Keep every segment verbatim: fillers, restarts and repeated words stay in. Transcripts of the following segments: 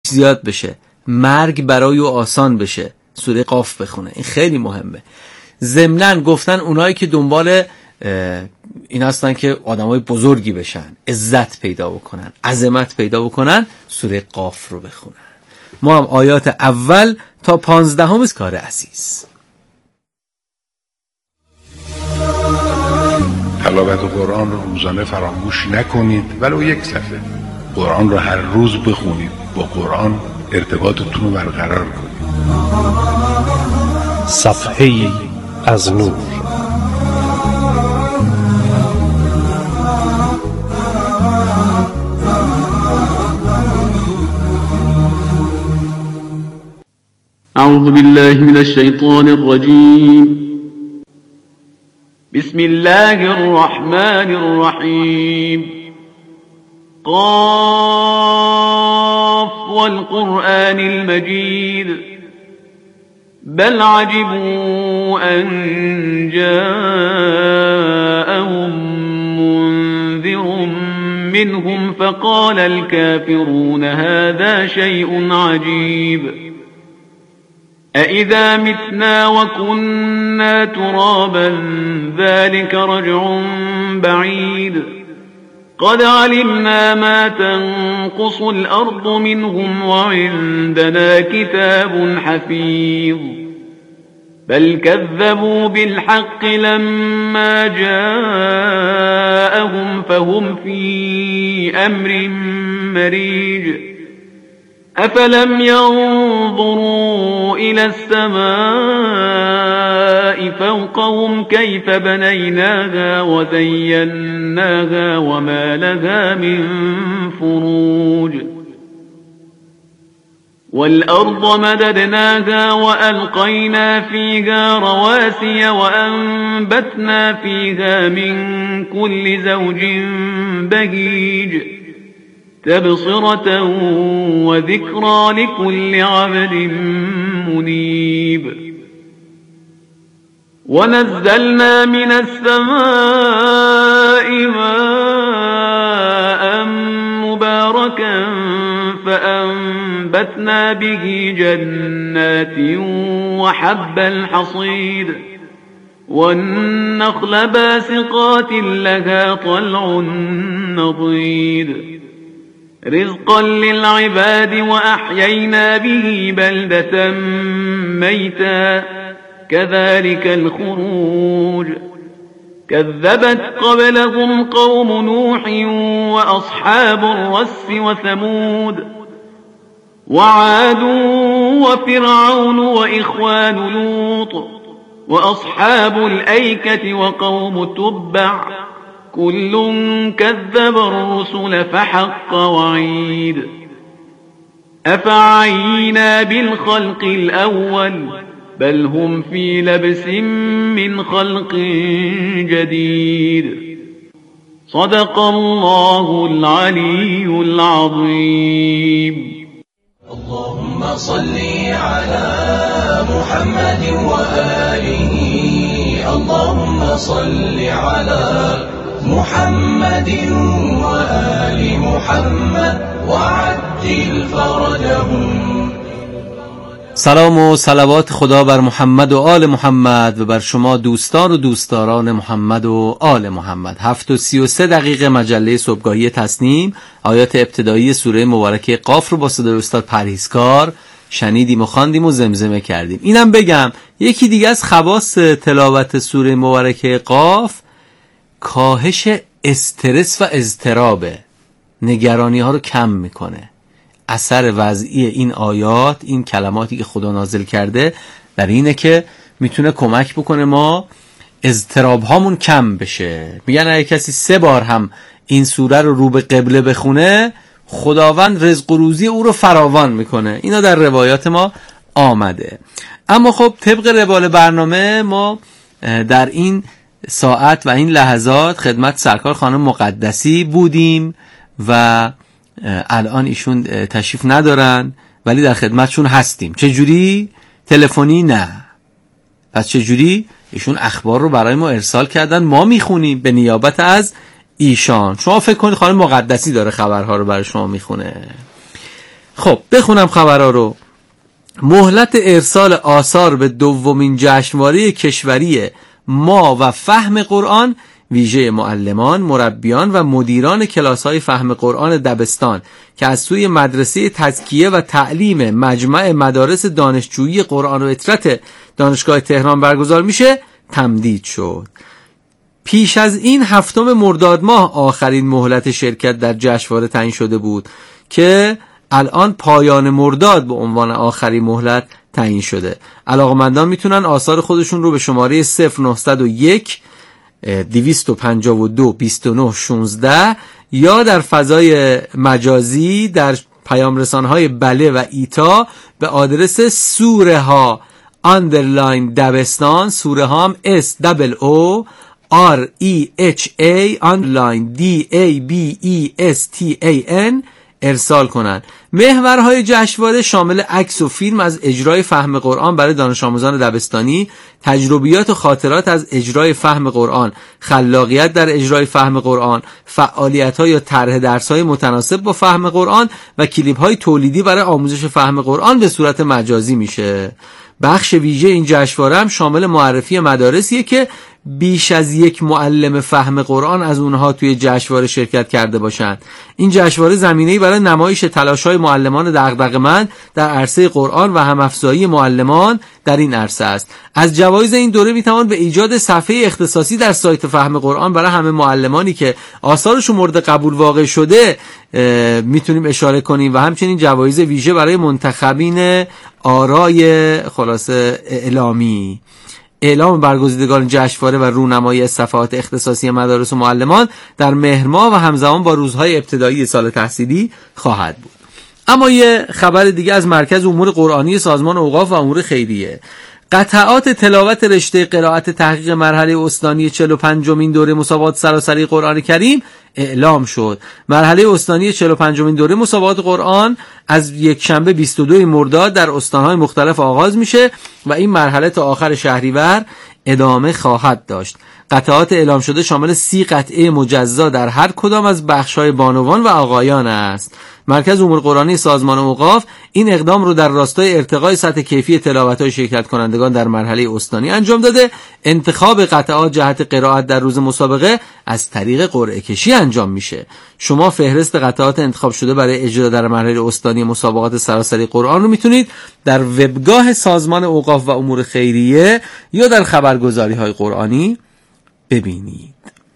زیاد بشه، مرگ برای او آسان بشه، سوره قاف بخونه. این خیلی مهمه. ضمناً گفتن اونایی که دنبال این هستن که آدمای بزرگی بشن، عزت پیدا بکنن، عظمت پیدا بکنن، سوره قاف رو بخونن. ما هم آیات اول تا پانزدهم از کار عزیز. تلاوت قرآن رو روزانه فراموش نکنید، ولو یک صفحه. قرآن رو هر روز بخونید، با قرآن ارتباطتون رو برقرار کنید. صفحه‌ای از نور. أعوذ بالله من الشيطان الرجيم. بسم الله الرحمن الرحيم. قاف والقرآن المجيد بل عجبوا أن جاءهم منذر منهم فقال الكافرون هذا شيء عجيب أإذا متنا وكنا ترابا ذلك رجع بعيد قد علمنا ما تنقص الأرض منهم وعندنا كتاب حفيظ بل كذبوا بالحق لما جاءهم فهم في أمر مريج أفلم ينظروا إلى السماء فوقهم كيف بنيناها وزيناها وما لها من فروج والأرض مددناها وألقينا فيها رواسي وأنبتنا فيها من كل زوج بهيج تبصرة وذكرى لكل عبد منيب ونزلنا من السماء ماء مباركا فأنبتنا به جنات وحب الحصيد والنخل باسقات لها طلع نضيد رزقا للعباد وأحيينا به بلدة ميتا كذلك الخروج كذبت قبلهم قوم نوح وأصحاب الرس وثمود وعاد وفرعون وإخوان لوط وأصحاب الأيكة وقوم تبع كل كذب الرسل فحق وعيد أفعينا بالخلق الأول بل هم في لبس من خلق جديد صدق الله العلي العظيم. اللهم صل على محمد وآله اللهم صل على محمد وآل محمد وعجل فرجهم. سلام و صلوات خدا بر محمد و آل محمد و بر شما دوستان و دوستداران محمد و آل محمد. هفت و سی و سه دقیقه مجله صبحگاهی تسنیم آیات ابتدایی سوره مبارکه قاف رو با صدای استاد پرهیزکار شنیدیم و خواندیم و زمزمه کردیم. اینم بگم یکی دیگه از خواص تلاوت سوره مبارکه قاف کاهش استرس و اضطرابه، نگرانی ها رو کم میکنه. اثر وضعی این آیات، این کلماتی که خدا نازل کرده در اینه که میتونه کمک بکنه ما اضطراب هامون کم بشه. میگن اگه کسی سه بار هم این سوره رو رو به قبله بخونه خداوند رزق و روزی او رو فراوان میکنه. اینا در روایات ما آمده. اما خب طبق روال برنامه ما در این ساعت و این لحظات خدمت سرکار خانم مقدسی بودیم و الان ایشون تشریف ندارن ولی در خدمتشون هستیم. چجوری؟ تلفنی نه. پس چجوری؟ ایشون اخبار رو برای ما ارسال کردن، ما میخونیم به نیابت از ایشان. شما فکر کنید خانم مقدسی داره خبرها رو برای شما میخونه. خب بخونم خبرها رو. مهلت ارسال آثار به دومین جشنواره کشوری ما و فهم قرآن ویژه معلمان، مربیان و مدیران کلاس‌های فهم قرآن دبستان که از سوی مدرسه تزکیه و تعلیم مجمع مدارس دانشجویی قرآن و اطرت دانشگاه تهران برگزار میشه تمدید شد. پیش از این هفتم مرداد ماه آخرین مهلت شرکت در جشنواره تعیین شده بود که الان پایان مرداد به عنوان آخرین مهلت تعیین شده. علاقمندان میتونن آثار خودشون رو به شماره صفر نه صفر یک دویست و پنجاه و دو بیست و نه شانزده یا در فضای مجازی در پیام رسانهای بله و ایتا به آدرس سوره ها اندرلاین دبستان، سوره ها هم اس دبل او آر ای اچ ای اندرلاین دی ای بی ای اس تی ای ان ارسال کنند. محورهای جشنواره شامل عکس و فیلم از اجرای فهم قرآن برای دانش آموزان دبستانی، تجربیات و خاطرات از اجرای فهم قرآن، خلاقیت در اجرای فهم قرآن، فعالیت‌ها یا طرح درس‌های متناسب با فهم قرآن و کلیپ‌های تولیدی برای آموزش فهم قرآن به صورت مجازی میشه. بخش ویژه این جشنواره هم شامل معرفی مدارسیه که بیش از یک معلم فهم قرآن از اونها توی جشنواره شرکت کرده باشند. این جشنواره زمینه‌ای برای نمایش تلاش‌های معلمان دغدغه‌مند در عرصه قرآن و هم‌افزایی معلمان در این عرصه است. از جوایز این دوره میتوان به ایجاد صفحه اختصاصی در سایت فهم قرآن برای همه معلمانی که آثارشون مورد قبول واقع شده میتونیم اشاره کنیم و همچنین جوایز ویژه برای منتخبین آرای خلاصه اعلامی. اعلام برگزیدگان جشنواره و رونمایی صفحات اختصاصی مدارس و معلمان در مهر ماه و همزمان با روزهای ابتدایی سال تحصیلی خواهد بود. اما یه خبر دیگه از مرکز امور قرآنی سازمان اوقاف و امور خیریه. قطعات تلاوت رشته قرائت تحقیق مرحله استانی چهل و پنجمین دوره مسابقات سراسری قرآن کریم اعلام شد. مرحله استانی چهل و پنجمین دوره مسابقات قرآن از یک شنبه بیست و دو مرداد در استان‌های مختلف آغاز میشه و این مرحله تا آخر شهریور ادامه خواهد داشت. قطعات اعلام شده شامل سی قطعه مجزا در هر کدام از بخش‌های بانوان و آقایان است. مرکز امور قرآنی سازمان اوقاف این اقدام رو در راستای ارتقای سطح کیفی تلاوت‌های شرکت کنندگان در مرحله استانی انجام داده. انتخاب قطعات جهت قرائت در روز مسابقه از طریق قرعه کشی انجام میشه. شما فهرست قطعات انتخاب شده برای اجرا در مرحله استانی مسابقات سراسری قرآن رو میتونید در وبگاه سازمان اوقاف و امور خیریه یا در خبرگزاری‌های قرآنی ببینید.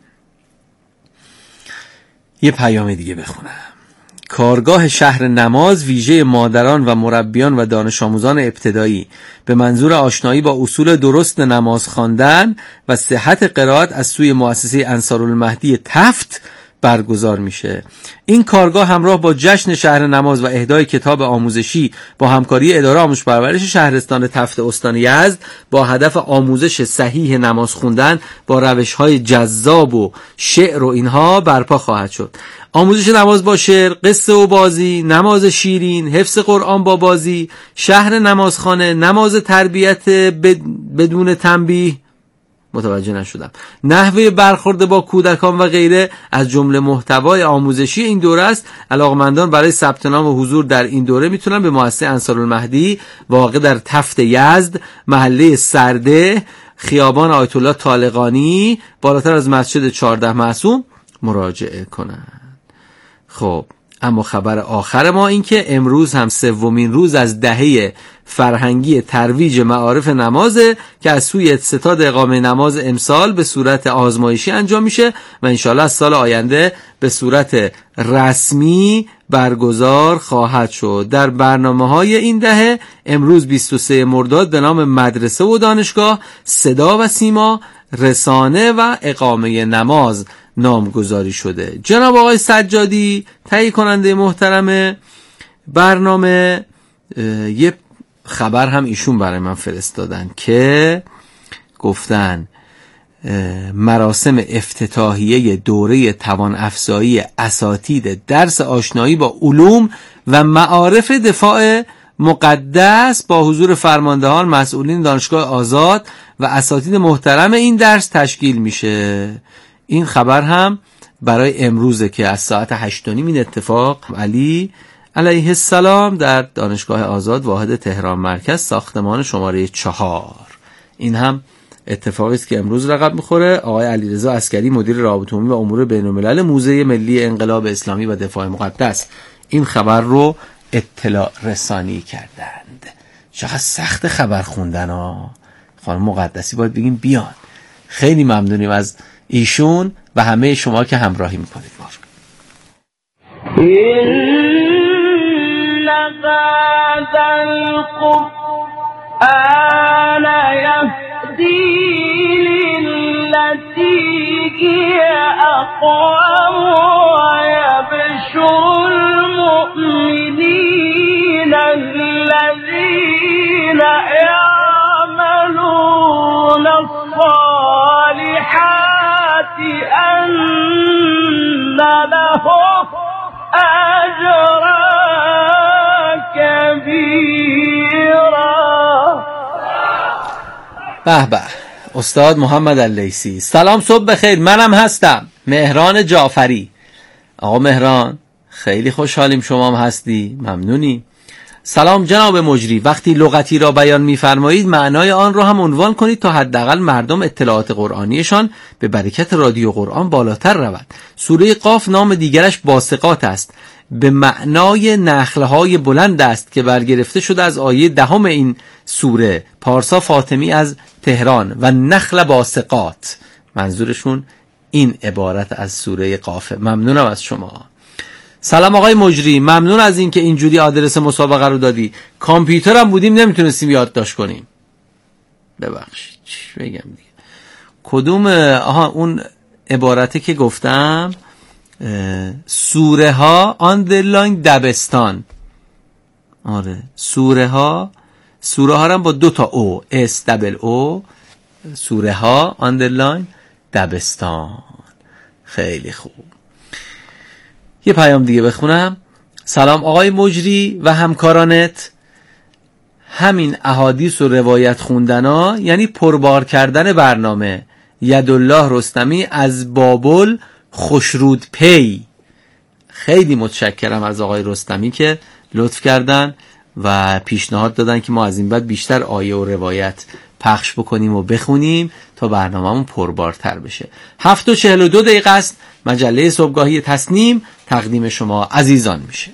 یه پیام دیگه بخونم. کارگاه شهر نماز ویژه مادران و مربیان و دانش آموزان ابتدایی به منظور آشنایی با اصول درست نماز خواندن و صحت قرائت از سوی مؤسسه انصارالمهدی تفت برگزار میشه. این کارگاه همراه با جشن شهر نماز و اهدای کتاب آموزشی با همکاری اداره آموزش پرورش شهرستان تفت استان یزد با هدف آموزش صحیح نماز خوندن با روش‌های جذاب و شعر و اینها برپا خواهد شد. آموزش نماز با شعر، قصه و بازی، نماز شیرین، حفظ قرآن با بازی، شهر نمازخانه، نماز تربیت بدون تنبیه، متوجه نشدم، نحوه برخورد با کودکان و غیره از جمله محتوای آموزشی این دوره است. علاقمندان برای ثبت نام و حضور در این دوره میتونن به مؤسسه انصارالمهدی واقع در تفت یزد، محله سرده، خیابان آیت الله طالقانی، بالاتر از مسجد چهارده معصوم مراجعه کنند. خب اما خبر آخر ما این که امروز هم سومین روز از دهه فرهنگی ترویج معارف نمازه که از سوی ستاد اقامه نماز امسال به صورت آزمایشی انجام میشه و انشالله از سال آینده به صورت رسمی برگزار خواهد شد. در برنامه‌های این دهه امروز بیست و سوم مرداد به نام مدرسه و دانشگاه، صدا و سیما، رسانه و اقامه نماز نامگذاری شده. جناب آقای سجادی تهیه کننده محترم برنامه یه خبر هم ایشون برای من فرستادن که گفتن مراسم افتتاحیه دوره توان افزایی اساتید درس آشنایی با علوم و معارف دفاع مقدس با حضور فرماندهان، مسئولین دانشگاه آزاد و اساتید محترم این درس تشکیل میشه. این خبر هم برای امروزه که از ساعت هشت و نیم این اتفاق علی علیه السلام در دانشگاه آزاد واحد تهران مرکز ساختمان شماره چهار. این هم اتفاقی است که امروز رقم میخوره. آقای علیرضا عسکری مدیر روابط عمومی و امور بین‌الملل موزه ملی انقلاب اسلامی و دفاع مقدس این خبر رو اطلاع رسانی کردند. چقدر سخت خبر خوندن ها. خانم مقدسی باید بگیم بیان. خیلی ممنونیم از ایشون و همه شما که همراهی میکنید. إن هذا القرآن يهدي للتي هي أقوم ويبشر المؤمنين الذين يعملون الصالحات أن لهم أجرا كبيرا. به به استاد محمد اللیثی. سلام، صبح بخیر. منم هستم مهران جعفری. آقا مهران خیلی خوشحالیم شما هم هستی، ممنونی. سلام جناب مجری، وقتی لغتی را بیان می‌فرمایید معنای آن را هم عنوان کنید تا حداقل مردم اطلاعات قرآنیشان به برکت رادیو قرآن بالاتر رود. سوره قاف نام دیگرش باسقات است، به معنای نخلهای بلند است که برگرفته شده از آیه دهم این سوره. پارسا فاطمی از تهران و نخل باسقات منظورشون این عبارت از سوره قافه. ممنونم از شما. سلام آقای مجری، ممنون از این که اینجوری آدرس مسابقه رو دادی. کامپیوترم بودیم نمیتونستیم یادداشت کنیم. ببخشید چی بگم دیگه. کدوم آها اون عبارته که گفتم سوره ها آندرلاین دبستان. آره سوره ها سوره ها هم با دو تا او اس دبل او سوره ها آندرلاین دبستان. خیلی خوب. یه پیام دیگه بخونم. سلام آقای مجری و همکارانت. همین احادیث و روایت خوندنا یعنی پربار کردن برنامه. یدالله رستمی از بابل خوشرود پی. خیلی متشکرم از آقای رستمی که لطف کردن و پیشنهاد دادن که ما از این بعد بیشتر آیه و روایت پخش بکنیم و بخونیم تا برنامه‌مون پربارتر بشه. هفت و چهل و دو دقیقه است. مجله صبحگاهی تصنیم تقدیم شما عزیزان میشه.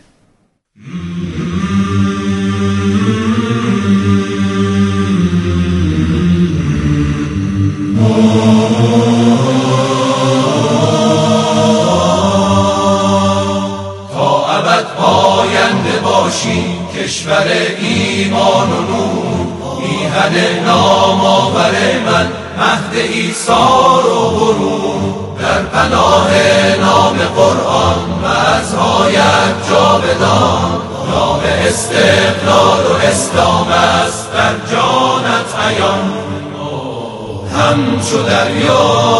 تا ابد پاینده باشیم کشور ایمان و نور، میهن نام آور من مهد ایثار و غرور. در پناه نام قرآن و از آیت جاودان، نام استقلال و اسلام است در جانت عیان. همچو دریا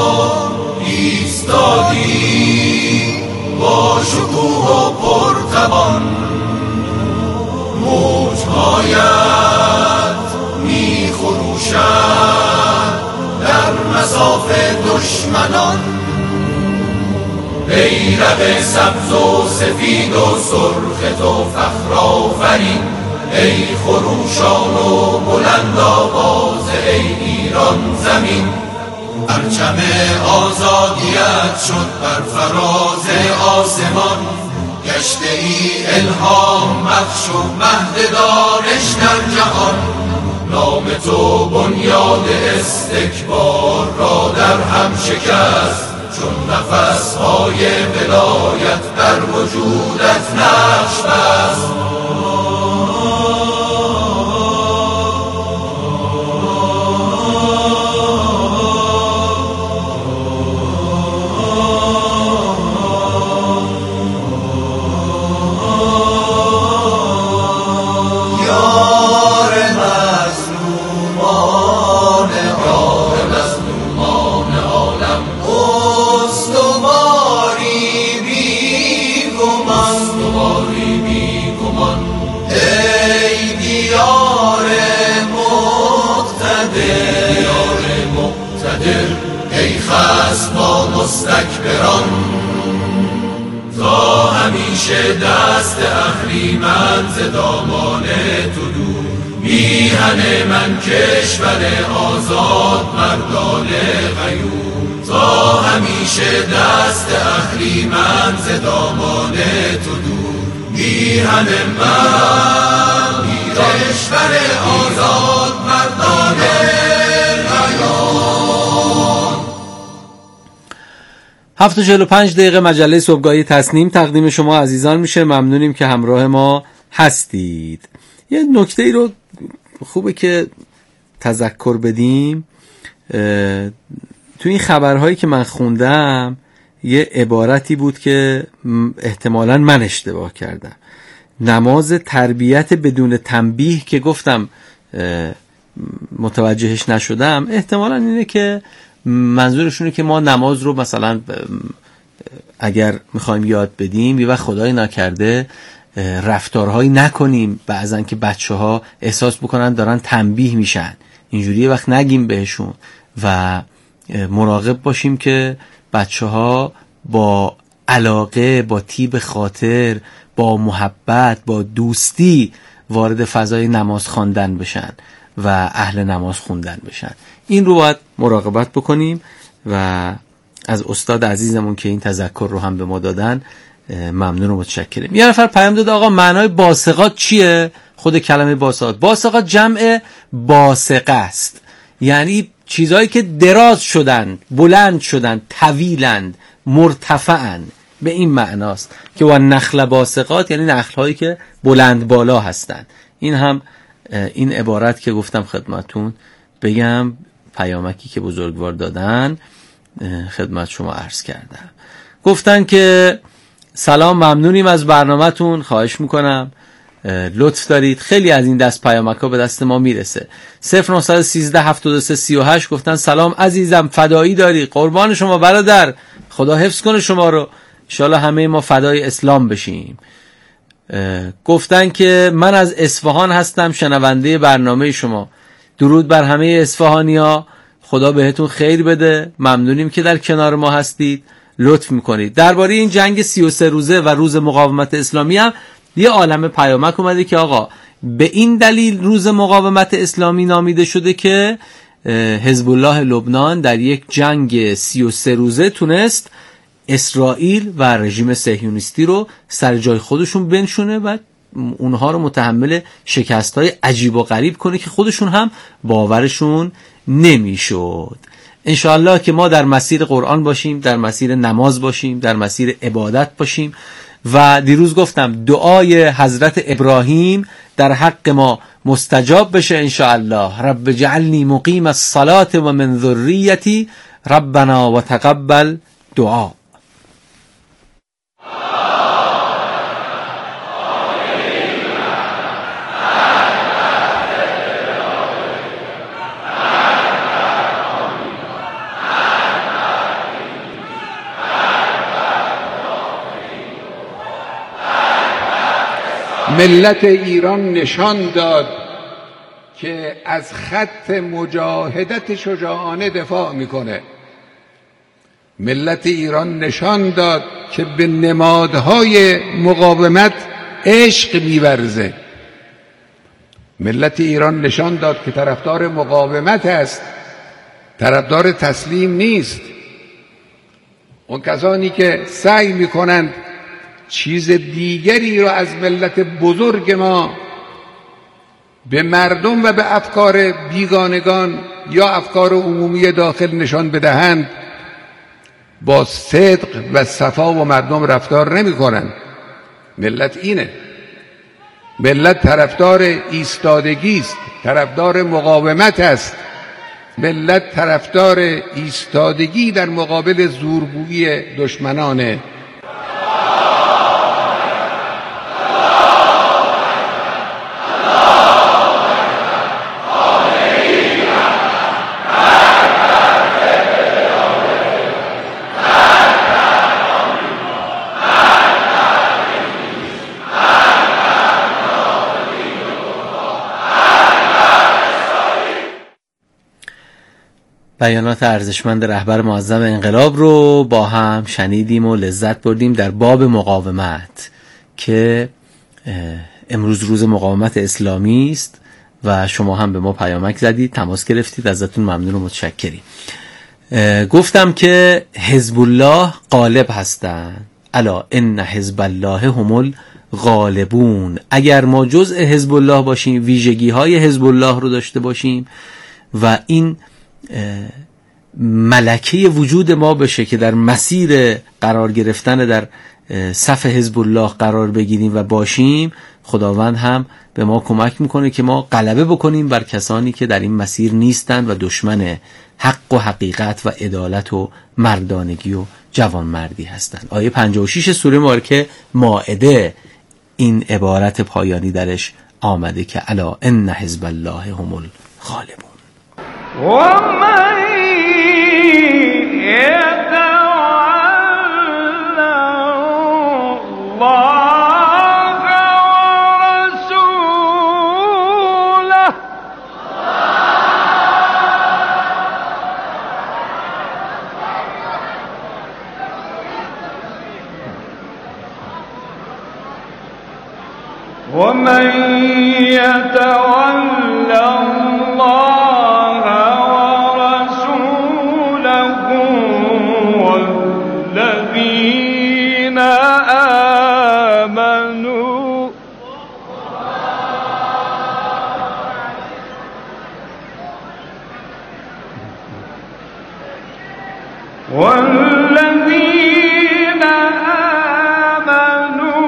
ایستادی با شکوه و پرتوان، موجهایت می خروشد در مصاف دشمنان. بیرق سبز و سفید و سرخ تو فخر آفرین، ای خروشان و بلند آواز ای ایران زمین. پرچم آزادیت شد بر فراز آسمان، گشته ای الهام بخش و مهد دانش در جهان. نام تو بنیاد استکبار را در هم شکست، چون نفسهای ولایت در وجودت نقش بست. مستکبران تا همیشه دست اهریمن ز دامان تو دور. میهن من کشور آزاد مردان غیور، تا همیشه دست اهریمن ز دامان تو دور. میهن من کشور آزاد مردان غیور. هفت و چهل و پنج دقیقه مجله صبحگاهی تصنیم تقدیم شما عزیزان میشه. ممنونیم که همراه ما هستید. یه نکته ای رو خوبه که تذکر بدیم. تو این خبرهایی که من خوندم یه عبارتی بود که احتمالاً من اشتباه کردم. نماز تربیت بدون تنبیه که گفتم متوجهش نشدم، احتمالاً اینه که منظورشونه که ما نماز رو مثلا اگر میخوایم یاد بدیم یه وقت خدای نکرده رفتارهایی نکنیم بعضن که بچه ها احساس بکنن دارن تنبیه میشن، اینجوری یه وقت نگیم بهشون و مراقب باشیم که بچه ها با علاقه، با طیب خاطر، با محبت، با دوستی وارد فضای نماز خواندن بشن و اهل نماز خوندن بشن. این رو باید مراقبت بکنیم و از استاد عزیزمون که این تذکر رو هم به ما دادن ممنون و متشکرم. یه نفر پیام داد آقا معنای باسقات چیه؟ خود کلمه باسقات، باسقات جمع باسقه است، یعنی چیزهایی که دراز شدن، بلند شدن، طویلند، مرتفعند، به این معناست که و نخل باسقات یعنی نخل‌هایی که بلند بالا هستند. این هم این عبارت که گفتم خدمتون بگم، پیامکی که بزرگوار دادن خدمت شما عرض کردم. گفتن که سلام، ممنونیم از برنامه‌تون، خواهش میکنم، لطف دارید. خیلی از این دست پیامک ها به دست ما میرسه. صفر نه یک سه هفتاد و سه سی و هشت گفتن سلام عزیزم، فدایی داری، قربان شما برادر، خدا حفظ کنه شما رو، انشالله همه ما فدای اسلام بشیم. گفتن که من از اصفهان هستم، شنونده برنامه شما، درود بر همه اصفهانیا، خدا بهتون خیر بده، ممنونیم که در کنار ما هستید، لطف میکنید. درباره این جنگ سی و سه روزه و روز مقاومت اسلامی هم یه عالمه پیامک اومده که آقا به این دلیل روز مقاومت اسلامی نامیده شده که حزب الله لبنان در یک جنگ سی و سه روزه تونست اسرائیل و رژیم صهیونیستی رو سر جای خودشون بنشونه و اونها رو متحمل شکست‌های عجیب و غریب کنه که خودشون هم باورشون نمیشد. انشاءالله که ما در مسیر قرآن باشیم، در مسیر نماز باشیم، در مسیر عبادت باشیم و دیروز گفتم دعای حضرت ابراهیم در حق ما مستجاب بشه انشاءالله. رب جعلنی مقیم الصلاة و من ذریتی ربنا و تقبل دعا. ملت ایران نشان داد که از خط مجاهدت شجاعانه دفاع میکنه. ملت ایران نشان داد که به نمادهای مقاومت عشق می‌ورزه. ملت ایران نشان داد که طرفدار مقاومت است، طرفدار تسلیم نیست. اون کسانی که سعی میکنند چیز دیگری رو از ملت بزرگ ما به مردم و به افکار بیگانگان یا افکار عمومی داخل نشان بدهند، با صدق و صفا و مردم رفتار نمی کنند. ملت اینه، ملت طرفدار ایستادگی است، طرفدار مقاومت است، ملت طرفدار ایستادگی در مقابل زورگویی دشمنانه. بیانات ارزشمند رهبر معظم انقلاب رو با هم شنیدیم و لذت بردیم در باب مقاومت که امروز روز مقاومت اسلامی است و شما هم به ما پیامک زدید، تماس گرفتید، ازتون ممنون و متشکریم. گفتم که حزب الله غالب هستند. الا ان حزب الله هم الغالبون. اگر ما جزء حزب الله باشیم، ویژگی های حزب الله رو داشته باشیم و این ملکه وجود ما بشه که در مسیر قرار گرفتن در صف حزب الله قرار بگیریم و باشیم، خداوند هم به ما کمک میکنه که ما غلبه بکنیم بر کسانی که در این مسیر نیستند و دشمن حق و حقیقت و عدالت و مردانگی و جوانمردی هستند. آیه پنجاه و شش سوره مبارکه مائده این عبارت پایانی درش آمده که الا ان حزب الله هم الغالبون. و من یتول الله ومن يتول الله ورسوله والذين آمنوا والذين آمنوا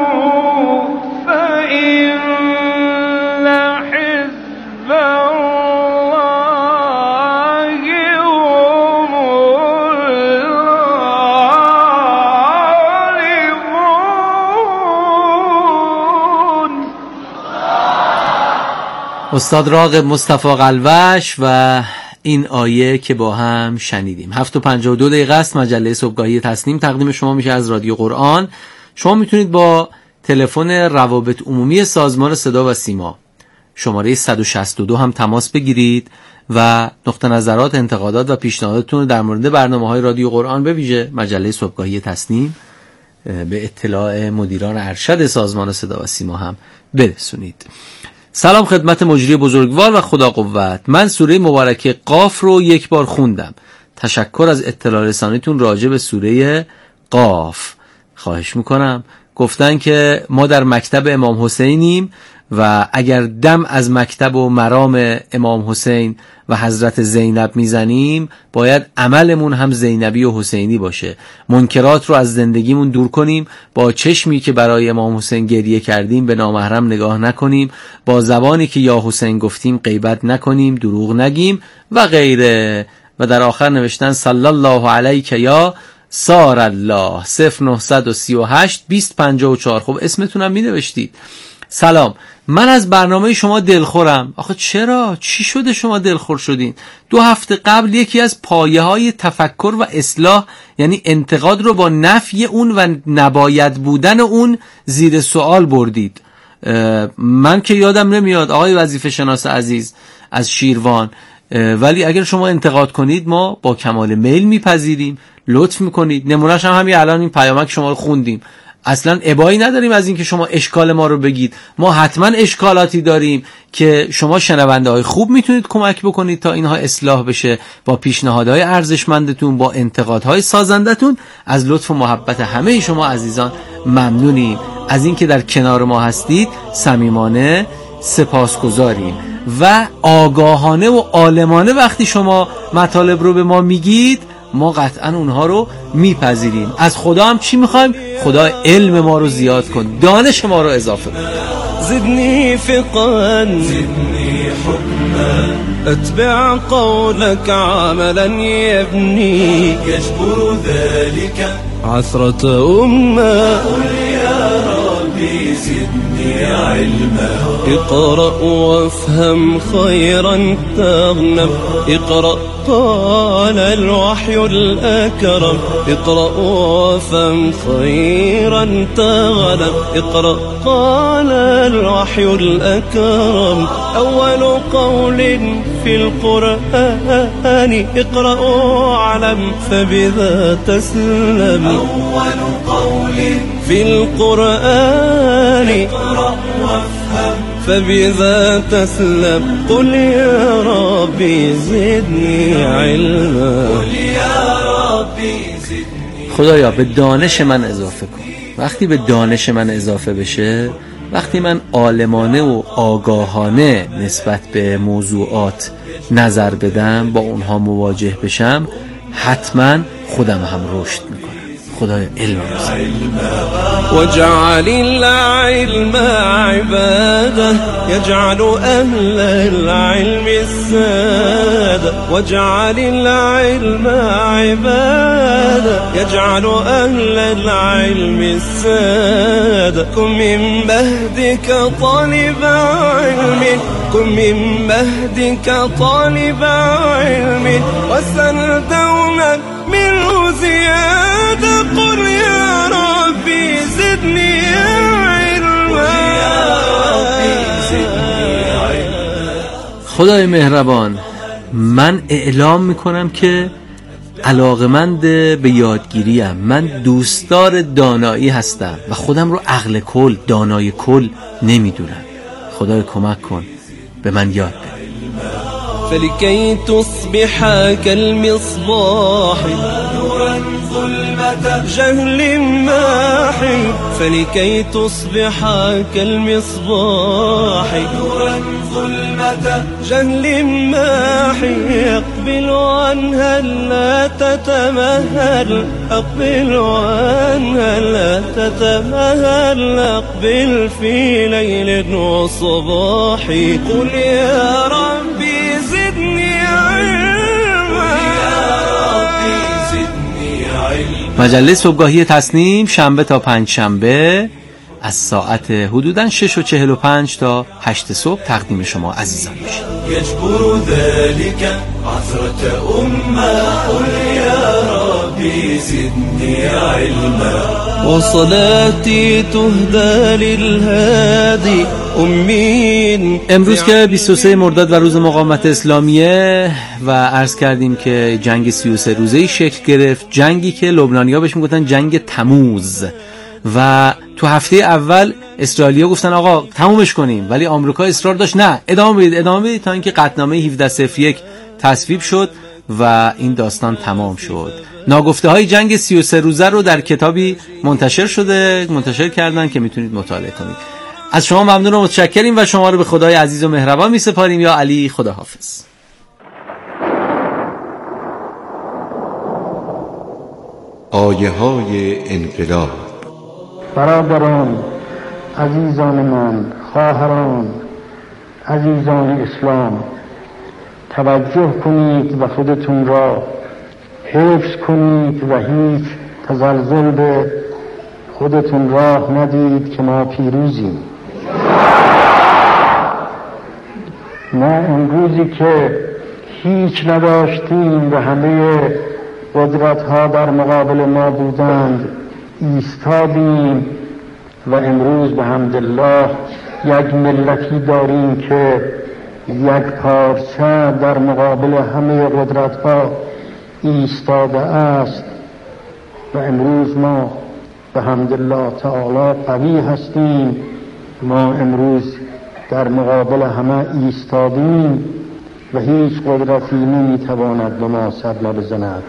استاد راغب مصطفی قلوش و این آیه که با هم شنیدیم. هفت و پنجاه و دو دقیقه است. مجله صبحگاهی تصنیم تقدیم شما میشه از رادیو قرآن. شما میتونید با تلفن روابط عمومی سازمان صدا و سیما شماره صد و شصت و دو هم تماس بگیرید و نقطه نظرات، انتقادات و پیشنهاداتتون رو در مورد برنامه‌های رادیو قرآن به ویژه مجله صبحگاهی تصنیم به اطلاع مدیران ارشد سازمان صدا و سیما هم برسونید. سلام خدمت مجری بزرگوار و خدا قوت. من سوره مبارکه قاف رو یک بار خوندم. تشکر از اطلاع رسانیتون راجع به سوره قاف. خواهش میکنم. گفتن که ما در مکتب امام حسینیم و اگر دم از مکتب و مرام امام حسین و حضرت زینب میزنیم باید عملمون هم زینبی و حسینی باشه. منکرات رو از زندگیمون دور کنیم، با چشمی که برای امام حسین گریه کردیم به نامحرم نگاه نکنیم، با زبانی که یا حسین گفتیم غیبت نکنیم، دروغ نگیم و غیره. و در آخر نوشتن صلی الله علیک یا سار الله صفر نه سه هشت بیست پنجاه و چهار. خب اسمتونم می نوشتید. سلام، من از برنامه شما دلخورم. آخه چرا؟ چی شده شما دلخور شدین؟ دو هفته قبل یکی از پایه های تفکر و اصلاح یعنی انتقاد رو با نفی اون و نباید بودن اون زیر سوال بردید. من که یادم نمیاد آقای وظیفه شناس عزیز از شیروان، ولی اگر شما انتقاد کنید ما با کمال میل میپذیریم، لطف میکنید. نمونهش هم همین الان این پیامک شما رو خوندیم. اصلا ابایی نداریم از این که شما اشکال ما رو بگید. ما حتما اشکالاتی داریم که شما شنونده های خوب میتونید کمک بکنید تا اینها اصلاح بشه. با پیشنهادهای ارزشمندتون، با انتقادهای سازندتون از لطف و محبت همه شما عزیزان ممنونیم. از این که در کنار ما هستید صمیمانه سپاسگزاریم و آگاهانه و عالمانه وقتی شما مطالب رو به ما میگید ما قطعا اونها رو میپذیریم. از خدا هم چی میخوایم؟ خدا علم ما رو زیاد کن، دانش ما رو اضافه کن. زدني فقها زدني حكما اتبع قولك عملا يبني يجبر ذلك عثرة أمة قل يا ربي ربي زدني علما اقرأ وافهم خيرا تغنم اقرأ قال الوحي الأكرم اقرأ وافهم خيرا تغنم اقرأ قال الوحي الأكرم أول قول في القرآن اقرأ واعلم فبذا تسلم أول قول في القرآن اقرأ وافهم فبذا تسلم قل يا ربي زدني علما قل يا ربي زدني خدایا به دانش من اضافه کن. وقتی به دانش من اضافه بشه، وقتی من عالمانه و آگاهانه نسبت به موضوعات نظر بدم، با اونها مواجه بشم، حتما خودم هم رشد میکنم. خدایا علم بزن. واجعل العلم عبادة يجعل أهل العلم السادة واجعل العلم عبادة يجعل أهل العلم السادة كن من مهدك طالب علم كن من مهدك طالب علم وسل دوما منه زيادة قل يا ربي زدني علما خدای مهربان، من اعلام میکنم که علاقمند به یادگیریم، من دوستدار دانایی هستم و خودم رو عقل کل، دانای کل نمیدونم. خدای کمک کن به من یاد بده. فلكي تصبح كالمصباح نورا ظلمة جهل ماحي فلكي تصبح كالمصباح نورا ظلمة جهل ماحي اقبل عنها لا تتمهل اقبل عنها لا تتمهل اقبل في ليل وصباح قل يا ربي زدني علما مجله صبحگاهی تصنیم شنبه تا پنج شنبه از ساعت حدوداً شش و چهل و پنج تا هشت صبح تقدیم شما عزیزان میشه. يجبر ذلك عثرة أمة قل يا ربي زدني علما وصلاتي تهدى للهادي امین. امروز که بیست و سوم مرداد و روز مقاومت اسلامیه و عرض کردیم که جنگ سی و سه روزه‌ای شکل گرفت، جنگی که لبنانی‌ها بهش میگفتن جنگ تموز و تو هفته اول اسرائیلی‌ها گفتن آقا تمومش کنیم، ولی آمریکا اصرار داشت نه ادامه بدید ادامه بدید تا اینکه قطعنامه هفده صفر یک تصویب شد و این داستان تمام شد. ناگفته های جنگ سی و سه روزه رو در کتابی منتشر شده منتشر کردن که میتونید مطالعه کنید. از شما ممنون و متشکریم و شما رو به خدای عزیز و مهربان می سپاریم. یا علی، خداحافظ. آیه های انقلاب. برادران، عزیزان من، خواهران، عزیزان اسلام، توجه کنید و خودتون را حفظ کنید و هیچ تزلزل به خودتون راه ندید که ما پیروزیم. ما امروزی که هیچ نداشتیم و همه قدرت ها در مقابل ما بودند ایستادیم و امروز به حمدالله یک ملتی داریم که یک پارچه در مقابل همه قدرت ها ایستاده است و امروز ما به حمدالله تعالی قوی هستیم. ما امروز در مقابل همه ایستادیم و هیچ قدرتی نمیتواند به ما صدمه بزند.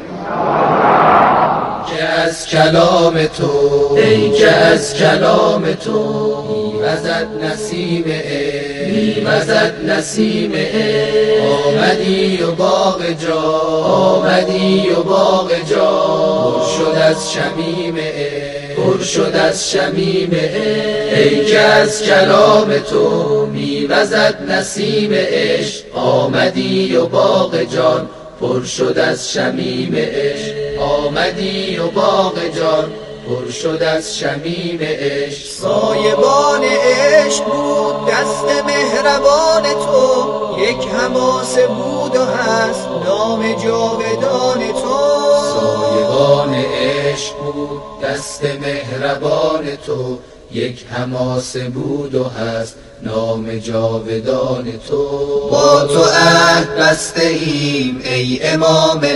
که از کلام تو ای که از کلام تو میوزد نسیم عشق میوزد نسیم عشق آمدی و باغ جا آمدی و باغ جا پر شد از شمیم عشق پر شد از شمیم عشق ای که از کلام تو میوزد نسیم عشق آمدی و باغ جان پر شد از شمیم عشق آمدی و باغ جان پر شد از شمیم عشق. سایبان عشق بود دست مهربان تو، یک حماسه بود و هست نام جاودان تو. سایبان عشق بود دست مهربان تو، یک حماسه بود و هست نام جاودان تو. با تو عهد بسته ایم ای امام